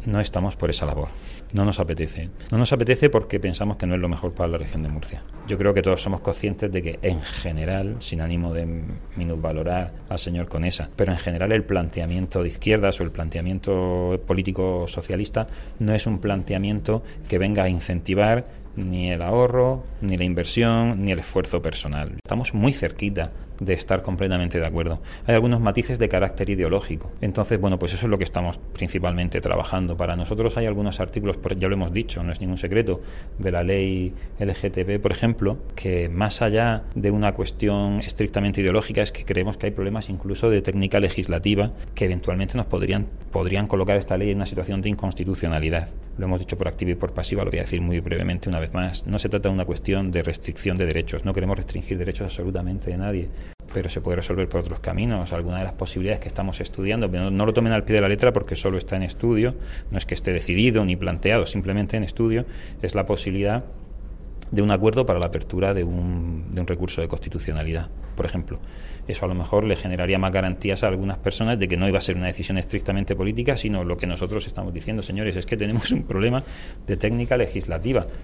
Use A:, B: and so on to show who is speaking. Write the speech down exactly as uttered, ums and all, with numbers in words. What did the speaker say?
A: no estamos por esa labor. No nos apetece. No nos apetece porque pensamos que no es lo mejor para la región de Murcia. Yo creo que todos somos conscientes de que, en general, sin ánimo de minusvalorar al señor Conesa, pero en general el planteamiento de izquierdas o el planteamiento político socialista no es un planteamiento que venga a incentivar ni el ahorro, ni la inversión, ni el esfuerzo personal. Estamos muy cerquita de estar completamente de acuerdo. Hay algunos matices de carácter ideológico. Entonces, bueno, pues eso es lo que estamos principalmente trabajando. Para nosotros hay algunos artículos, ya lo hemos dicho, no es ningún secreto, de la ley L G T B, por ejemplo, que más allá de una cuestión estrictamente ideológica es que creemos que hay problemas incluso de técnica legislativa que eventualmente nos podrían, podrían colocar esta ley en una situación de inconstitucionalidad. Lo hemos dicho por activa y por pasiva, lo voy a decir muy brevemente una vez más. No se trata de una cuestión de restricción de derechos, no queremos restringir derechos absolutamente de nadie, pero se puede resolver por otros caminos. Alguna de las posibilidades que estamos estudiando, no, no lo tomen al pie de la letra porque solo está en estudio, no es que esté decidido ni planteado, simplemente en estudio, es la posibilidad de un acuerdo para la apertura de un, de un recurso de constitucionalidad, por ejemplo. Eso a lo mejor le generaría más garantías a algunas personas de que no iba a ser una decisión estrictamente política, sino lo que nosotros estamos diciendo, señores, es que tenemos un problema de técnica legislativa.